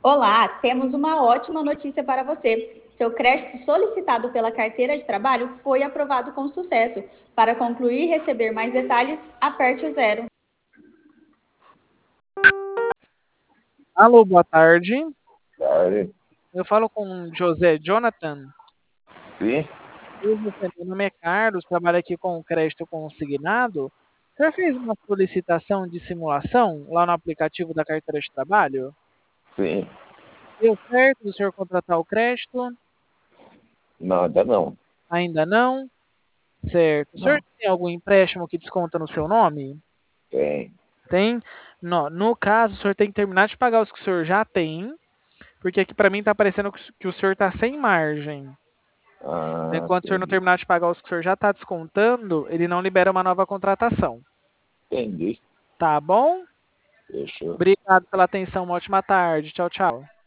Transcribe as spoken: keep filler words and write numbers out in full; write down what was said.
Olá, temos uma ótima notícia para você. Seu crédito solicitado pela carteira de trabalho foi aprovado com sucesso. Para concluir e receber mais detalhes, aperte o zero. Alô, boa tarde. Tarde. Eu falo com José Jonathan. Sim, Oi, José, meu nome é Carlos, trabalho aqui com o crédito consignado. O senhor fez uma solicitação de simulação lá no aplicativo da carteira de trabalho? sim. Deu certo do senhor contratar o crédito? Não, ainda não. Ainda não? Certo. O senhor Não. tem algum empréstimo que desconta no seu nome? Tem. Tem? No, no caso, o senhor tem que terminar de pagar os que o senhor já tem, porque aqui para mim está parecendo que que o senhor está sem margem. Ah, Enquanto o senhor não entendi. terminar de pagar os que o senhor já está descontando, ele não libera uma nova contratação. Entendi. Tá bom? Fechou. Obrigado pela atenção, uma ótima tarde. Tchau, tchau.